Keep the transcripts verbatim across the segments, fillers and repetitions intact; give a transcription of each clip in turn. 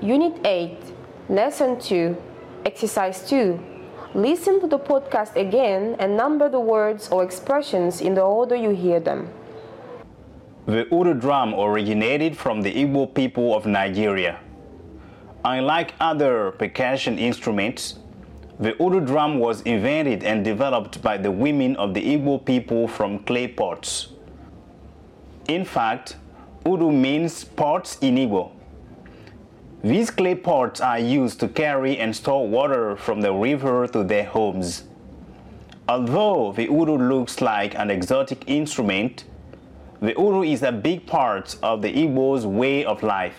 Unit eight, Lesson two, Exercise two. Listen to the podcast again and number the words or expressions in the order you hear them. The Udu drum originated from the Igbo people of Nigeria. Unlike other percussion instruments, the Udu drum was invented and developed by the women of the Igbo people from clay pots. In fact, Udu means pots in Igbo. These clay pots are used to carry and store water from the river to their homes. Although the Udu looks like an exotic instrument, the Udu is a big part of the Igbo's way of life.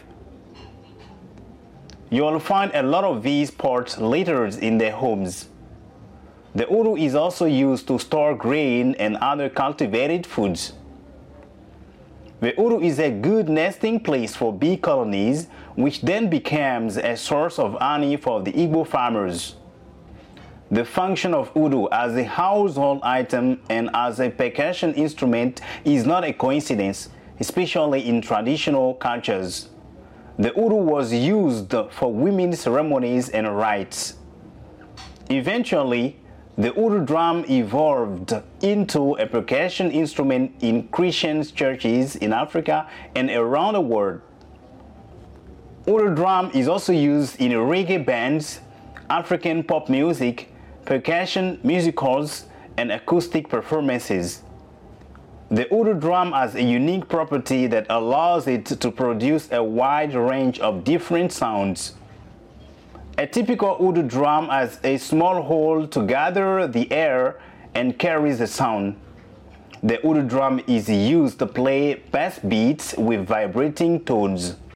You will find a lot of these pots littered in their homes. The Udu is also used to store grain and other cultivated foods. The Udu is a good nesting place for bee colonies, which then becomes a source of honey for the Igbo farmers. The function of Udu as a household item and as a percussion instrument is not a coincidence, especially in traditional cultures. The Udu was used for women's ceremonies and rites. Eventually, the Udu drum evolved into a percussion instrument in Christian churches in Africa and around the world. Udu drum is also used in reggae bands, African pop music, percussion musicals, and acoustic performances. The Udu drum has a unique property that allows it to produce a wide range of different sounds. A typical Udu drum has a small hole to gather the air and carries the sound. The Udu drum is used to play bass beats with vibrating tones.